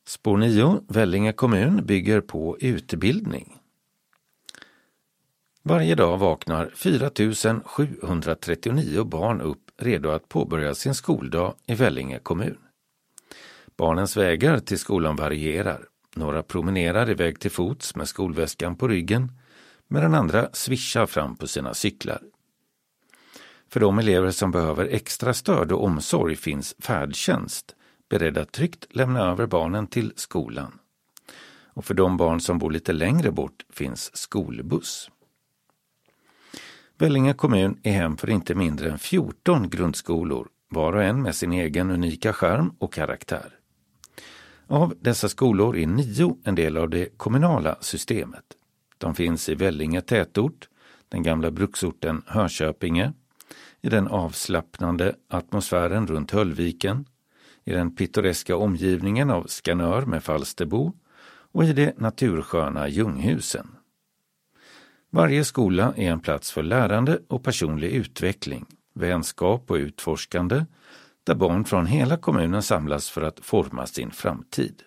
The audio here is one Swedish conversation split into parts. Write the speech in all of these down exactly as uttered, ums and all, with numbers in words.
Spår nio, Vellinge kommun bygger på utbildning. Varje dag vaknar fyra tusen sjuhundratrettionio barn upp redo att påbörja sin skoldag i Vellinge kommun. Barnens vägar till skolan varierar. Några promenerar iväg till fots med skolväskan på ryggen, medan andra svischar fram på sina cyklar. För de elever som behöver extra stöd och omsorg finns färdtjänst, beredd att tryggt lämna över barnen till skolan. Och för de barn som bor lite längre bort finns skolbuss. Vellinge kommun är hem för inte mindre än fjorton grundskolor, var och en med sin egen unika charm och karaktär. Av dessa skolor är nio en del av det kommunala systemet. De finns i Vellinge tätort, den gamla bruksorten Hörköpinge, i den avslappnande atmosfären runt Höllviken, i den pittoreska omgivningen av Skanör med Falsterbo och i det natursköna Ljunghusen. Varje skola är en plats för lärande och personlig utveckling, vänskap och utforskande, där barn från hela kommunen samlas för att forma sin framtid.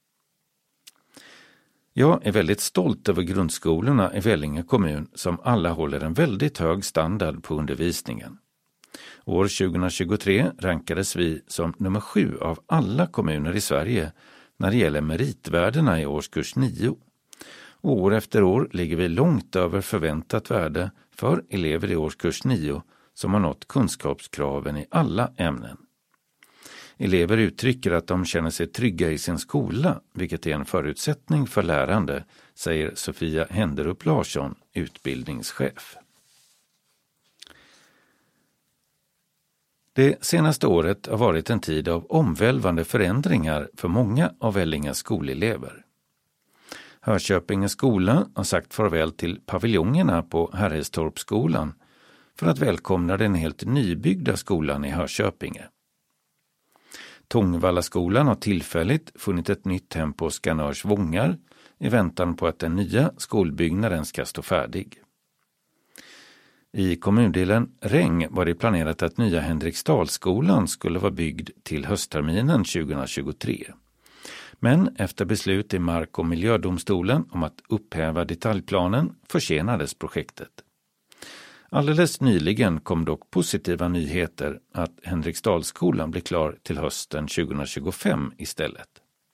Jag är väldigt stolt över grundskolorna i Vellinge kommun som alla håller en väldigt hög standard på undervisningen. År tjugohundratjugotre rankades vi som nummer sju av alla kommuner i Sverige när det gäller meritvärdena i årskurs nio. Och år efter år ligger vi långt över förväntat värde för elever i årskurs nio som har nått kunskapskraven i alla ämnen. Elever uttrycker att de känner sig trygga i sin skola, vilket är en förutsättning för lärande, säger Sofia Händerup Larsson, utbildningschef. Det senaste året har varit en tid av omvälvande förändringar för många av Vellinges skolelever. Hörköpinge skola har sagt farväl till paviljongerna på Herrestorpsskolan för att välkomna den helt nybyggda skolan i Hörköpinge. Tångvallaskolan har tillfälligt funnit ett nytt hem på Skanörs Vångar i väntan på att den nya skolbyggnaden ska stå färdig. I kommundelen Räng var det planerat att nya Henriksdalsskolan skulle vara byggd till höstterminen tjugohundratjugotre. Men efter beslut i Mark- och miljödomstolen om att upphäva detaljplanen försenades projektet. Alldeles nyligen kom dock positiva nyheter att Henriksdalsskolan blir klar till hösten tjugohundratjugofem istället.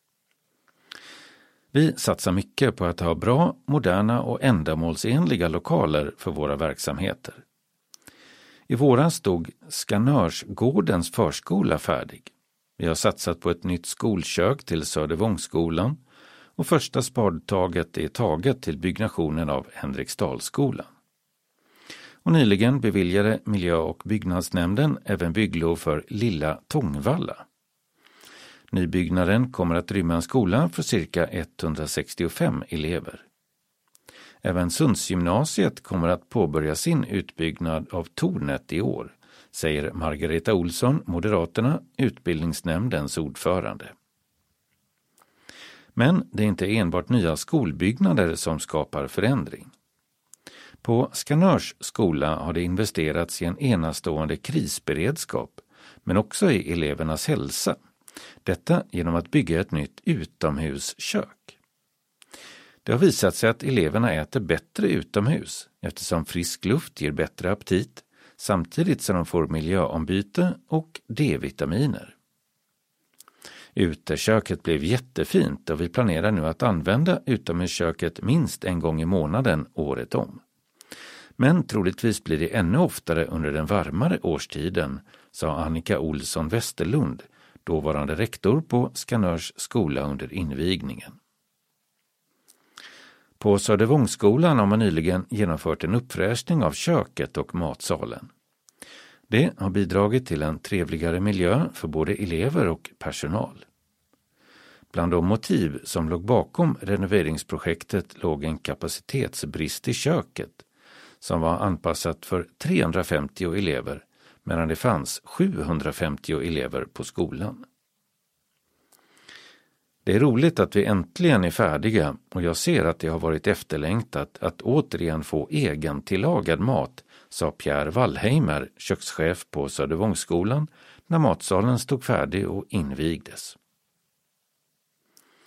Vi satsar mycket på att ha bra, moderna och ändamålsenliga lokaler för våra verksamheter. I våras stod Skanörsgårdens förskola färdig. Vi har satsat på ett nytt skolkök till Södervångsskolan och första spadtaget är taget till byggnationen av Henriksdalsskolan. Och nyligen beviljade miljö- och byggnadsnämnden även bygglov för Lilla Tångvalla. Nybyggnaden kommer att rymma en skola för cirka etthundrasextiofem elever. Även Sundsgymnasiet kommer att påbörja sin utbyggnad av tornet i år, säger Margareta Olsson, Moderaterna, utbildningsnämndens ordförande. Men det är inte enbart nya skolbyggnader som skapar förändring. På Skanörs skola har det investerats i en enastående krisberedskap, men också i elevernas hälsa. Detta genom att bygga ett nytt utomhuskök. Det har visat sig att eleverna äter bättre utomhus eftersom frisk luft ger bättre aptit samtidigt som de får miljöombyte och D-vitaminer. Uteköket blev jättefint och vi planerar nu att använda utomhusköket minst en gång i månaden året om. Men troligtvis blir det ännu oftare under den varmare årstiden, sa Annika Olsson Westerlund, dåvarande rektor på Skanörs skola under invigningen. På Södervångsskolan har man nyligen genomfört en uppfräschning av köket och matsalen. Det har bidragit till en trevligare miljö för både elever och personal. Bland de motiv som låg bakom renoveringsprojektet låg en kapacitetsbrist i köket som var anpassat för trehundrafemtio elever medan det fanns sjuhundrafemtio elever på skolan. Det är roligt att vi äntligen är färdiga och jag ser att det har varit efterlängtat att återigen få egen tillagad mat, sa Pierre Wallheimer, kökschef på Södervångsskolan, när matsalen stod färdig och invigdes.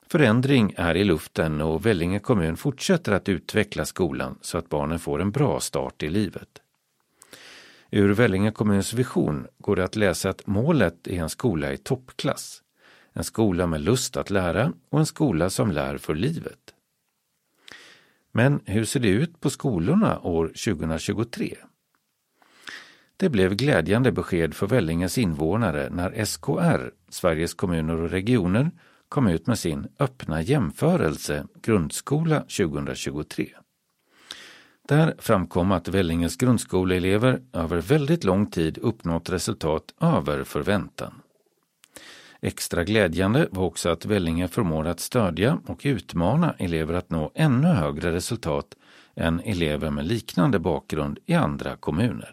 Förändring är i luften och Vellinge kommun fortsätter att utveckla skolan så att barnen får en bra start i livet. Ur Vellinge kommuns vision går det att läsa att målet är en skola i toppklass. En skola med lust att lära och en skola som lär för livet. Men hur ser det ut på skolorna år tjugohundratjugotre? Det blev glädjande besked för Vellinges invånare när S K R, Sveriges kommuner och regioner, kom ut med sin öppna jämförelse grundskola tjugohundratjugotre. Där framkom att Vellinges grundskoleelever över väldigt lång tid uppnått resultat över förväntan. Extra glädjande var också att Vellinge förmår att stödja och utmana elever att nå ännu högre resultat än elever med liknande bakgrund i andra kommuner.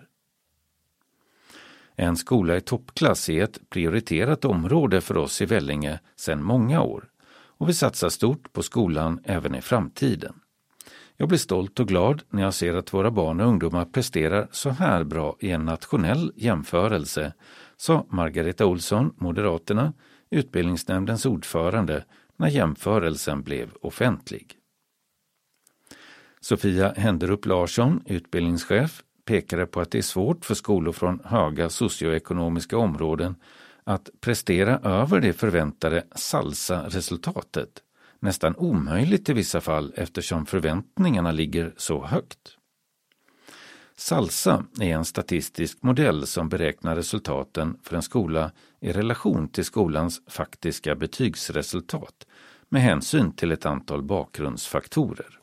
En skola i toppklass är ett prioriterat område för oss i Vellinge sedan många år och vi satsar stort på skolan även i framtiden. Jag blir stolt och glad när jag ser att våra barn och ungdomar presterar så här bra i en nationell jämförelse, sa Margareta Olsson, Moderaterna, utbildningsnämndens ordförande, när jämförelsen blev offentlig. Sofia Händerup Larsson, utbildningschef, pekade på att det är svårt för skolor från höga socioekonomiska områden att prestera över det förväntade SALSA-resultatet. Nästan omöjligt i vissa fall eftersom förväntningarna ligger så högt. SALSA är en statistisk modell som beräknar resultaten för en skola i relation till skolans faktiska betygsresultat med hänsyn till ett antal bakgrundsfaktorer.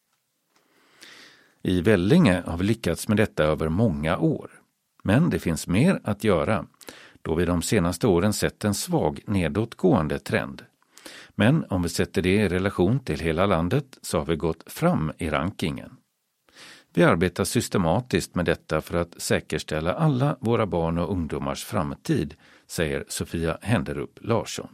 I Vellinge har vi lyckats med detta över många år. Men det finns mer att göra då vi de senaste åren sett en svag nedåtgående trend. Men om vi sätter det i relation till hela landet så har vi gått fram i rankingen. Vi arbetar systematiskt med detta för att säkerställa alla våra barn och ungdomars framtid, säger Sofia Händerup Larsson.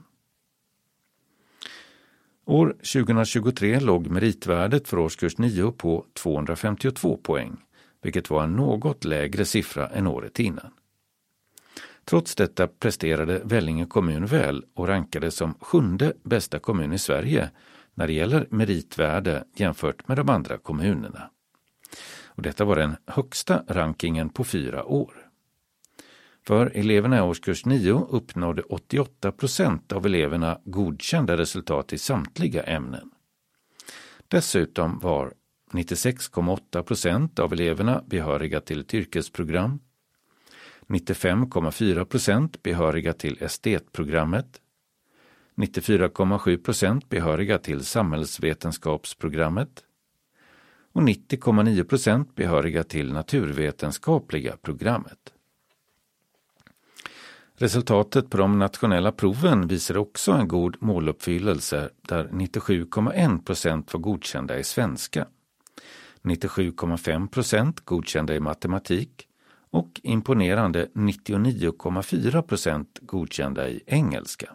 År tjugohundratjugotre låg meritvärdet för årskurs nio på tvåhundrafemtiotvå poäng, vilket var en något lägre siffra än året innan. Trots detta presterade Vellinge kommun väl och rankades som sjunde bästa kommun i Sverige när det gäller meritvärde jämfört med de andra kommunerna. Och detta var den högsta rankingen på fyra år. För eleverna i årskurs nio uppnådde åttioåtta procent av eleverna godkända resultat i samtliga ämnen. Dessutom var nittiosex komma åtta procent av eleverna behöriga till ett yrkesprogram, nittiofem komma fyra procent behöriga till estetprogrammet, nittiofyra komma sju procent behöriga till samhällsvetenskapsprogrammet och nittio komma nio procent behöriga till naturvetenskapliga programmet. Resultatet på de nationella proven visar också en god måluppfyllelse där nittiosju komma en procent var godkända i svenska, nittiosju komma fem procent godkända i matematik och imponerande nittionio komma fyra procent godkända i engelska.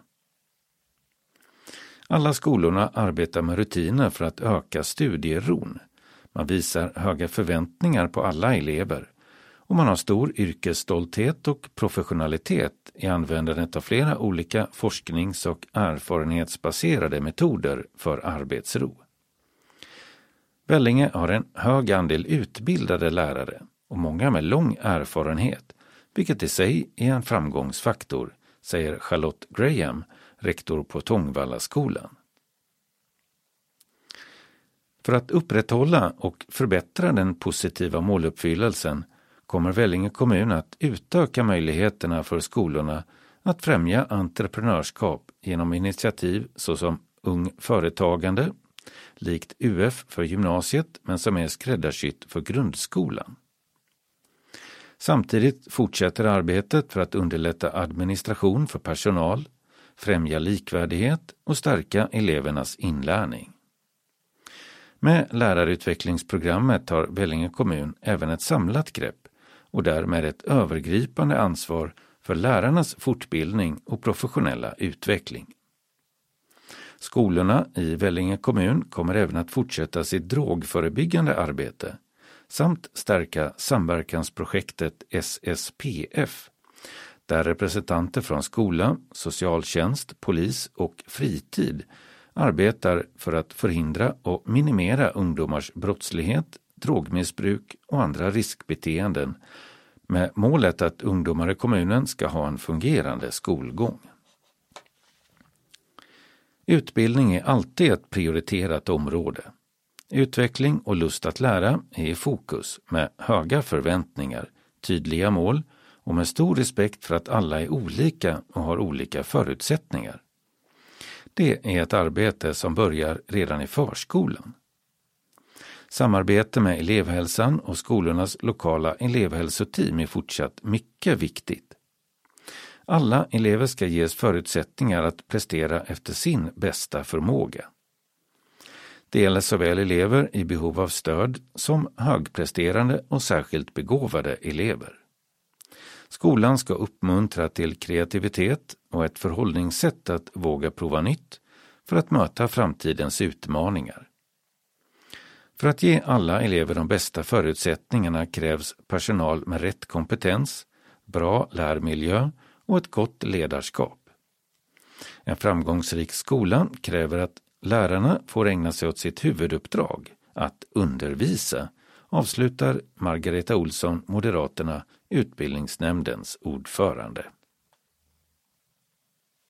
Alla skolorna arbetar med rutiner för att öka studieron. Man visar höga förväntningar på alla elever och man har stor yrkesstolthet och professionalitet i användandet av flera olika forsknings- och erfarenhetsbaserade metoder för arbetsro. Vellinge har en hög andel utbildade lärare och många med lång erfarenhet, vilket i sig är en framgångsfaktor, säger Charlotte Graham, rektor på Tångvallaskolan. För att upprätthålla och förbättra den positiva måluppfyllelsen kommer Vellinge kommun att utöka möjligheterna för skolorna att främja entreprenörskap genom initiativ såsom Ung Företagande, likt U F för gymnasiet men som är skräddarsytt för grundskolan. Samtidigt fortsätter arbetet för att underlätta administration för personal, främja likvärdighet och stärka elevernas inlärning. Med lärarutvecklingsprogrammet tar Vellinge kommun även ett samlat grepp och därmed ett övergripande ansvar för lärarnas fortbildning och professionella utveckling. Skolorna i Vellinge kommun kommer även att fortsätta sitt drogförebyggande arbete samt stärka samverkansprojektet S S P F, där representanter från skola, socialtjänst, polis och fritid arbetar för att förhindra och minimera ungdomars brottslighet, drogmissbruk och andra riskbeteenden med målet att ungdomar i kommunen ska ha en fungerande skolgång. Utbildning är alltid ett prioriterat område. Utveckling och lust att lära är i fokus med höga förväntningar, tydliga mål och med stor respekt för att alla är olika och har olika förutsättningar. Det är ett arbete som börjar redan i förskolan. Samarbete med elevhälsan och skolornas lokala elevhälsoteam är fortsatt mycket viktigt. Alla elever ska ges förutsättningar att prestera efter sin bästa förmåga. Det gäller såväl elever i behov av stöd som högpresterande och särskilt begåvade elever. Skolan ska uppmuntra till kreativitet och ett förhållningssätt att våga prova nytt för att möta framtidens utmaningar. För att ge alla elever de bästa förutsättningarna krävs personal med rätt kompetens, bra lärmiljö och ett gott ledarskap. En framgångsrik skola kräver att lärarna får ägna sig åt sitt huvuduppdrag, att undervisa, avslutar Margareta Olsson, Moderaterna, utbildningsnämndens ordförande.